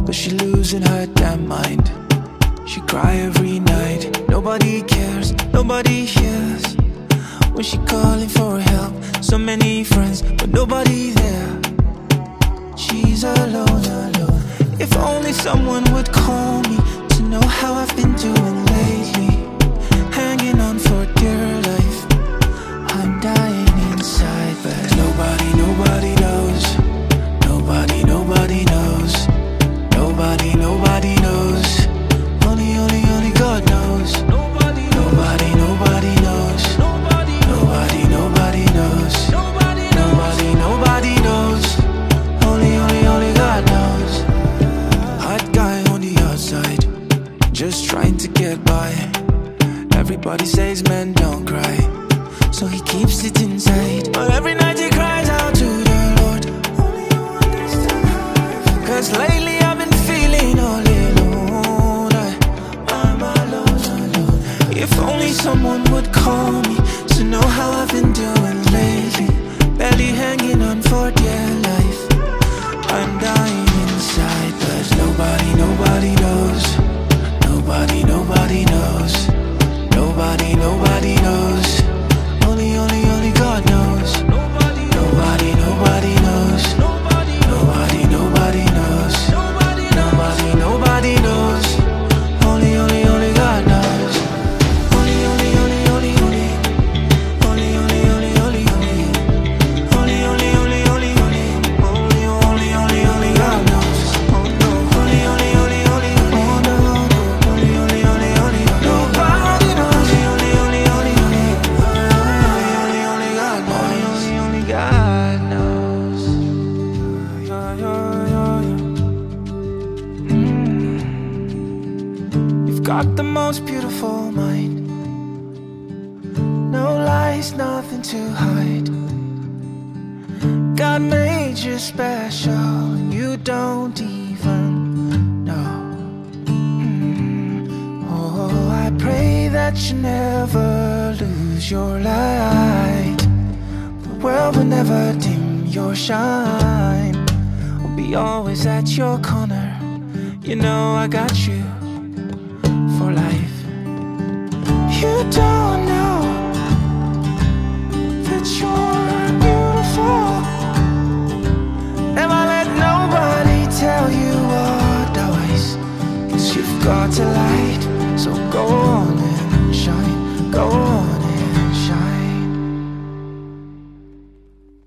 but she losing her damn mind. She cry every night. Nobody cares, nobody hears when she calling for help. So many friends, but nobody there. She's alone, alone. If only someone would call me to know how I've been doing lately. Hanging on for dear life. I'm dying inside, but nobody knows. Nobody knows. Nobody knows. Only God knows. Nobody knows. Nobody knows. Nobody knows. Only God knows. Hot guy on the outside, just trying to get by. Everybody says men don't cry, so he keeps it inside. But every night he cries out to the Lord. Only you understand how I feel. 'Cause lately I've been feeling all alone. I'm alone. If only someone would call me to know how I've been doing lately. Barely hanging on for dear life. I'm dying inside, but nobody knows. Nobody knows. Nobody knows. Only God knows. Nobody knows. Nobody knows. Nobody knows. Only God knows. Got the most beautiful mind. No lies, nothing to hide. God made you special, and you don't even know. Oh, I pray that you never lose your light. The world will never dim your shine. I'll be always at your corner. You know I got you for life. You don't know that you're beautiful. Never let nobody tell you otherwise. 'Cause you've got a light, so go on and shine. Go on.